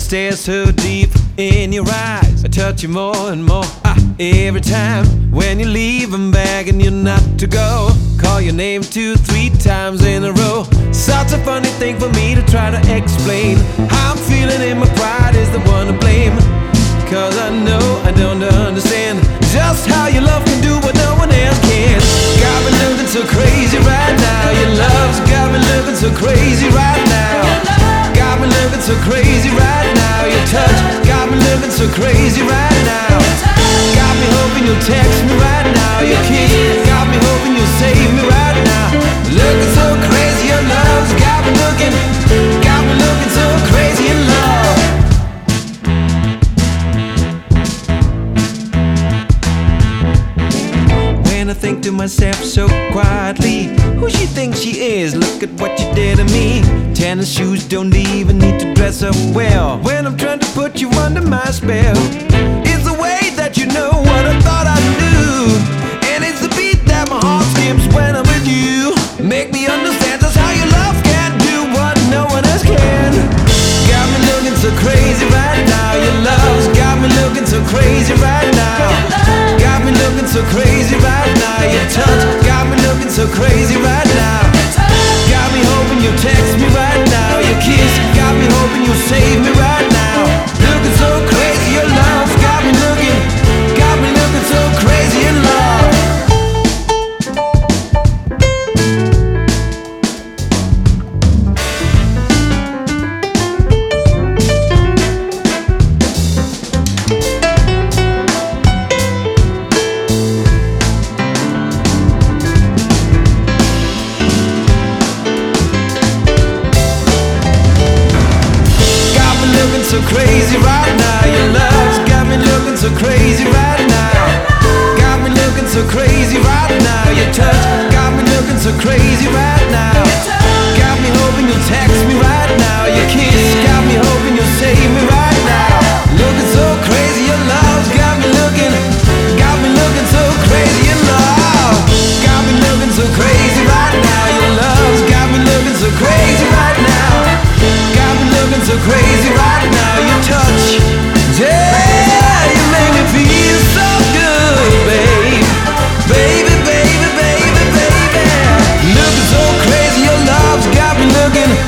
stare so deep in your eyes. I touch you more and more every time. When you leave, I'm begging you not to go. Call your name 2-3 times in a row. Such a funny thing for me to try to explain. How I'm feeling in my pride is the one to blame. Cause I know I don't understand just how your love can do what no one else can. Got me looking so crazy right now. Your love's got me looking so crazy right now. Got me looking so crazy right now. Your touch got me looking so crazy right now. Got me hoping you'll text me right now. Your kiss got me hoping you'll save me right now. Looking so crazy, your love's got me looking so crazy in love. When I think to myself so quietly, who she thinks she is? Look at what you did to me. Tennis shoes don't even need to dress up well. When I'm trying to put you under my spell, it's the way that you know what I thought I knew, and it's the beat that my heart skips when I'm with you. Make me understand just how your love can do what no one else can. Got me looking so crazy right now. Your love's got me looking so crazy right now. Got me looking so crazy right now. Your touch got me looking so crazy right now. Got me hoping you'll text me right now. Your kiss got me hoping you'll save me right now. Looking so crazy, your love's got me looking so crazy in love. So crazy right now. Your love's got me looking so crazy right now. Got me looking so crazy right now. Your touch got me looking so crazy right now. Got me hoping you'll text me right now. Your kiss got me hoping you'll save me right now. Looking so crazy, your love's got me looking so crazy in love. Got me looking so crazy right now. Your love's got me looking so crazy right now. Got me looking so crazy right now. Your touch, yeah, you make me feel so good, babe. Baby, baby, baby, baby. Looking so crazy, your love's got me looking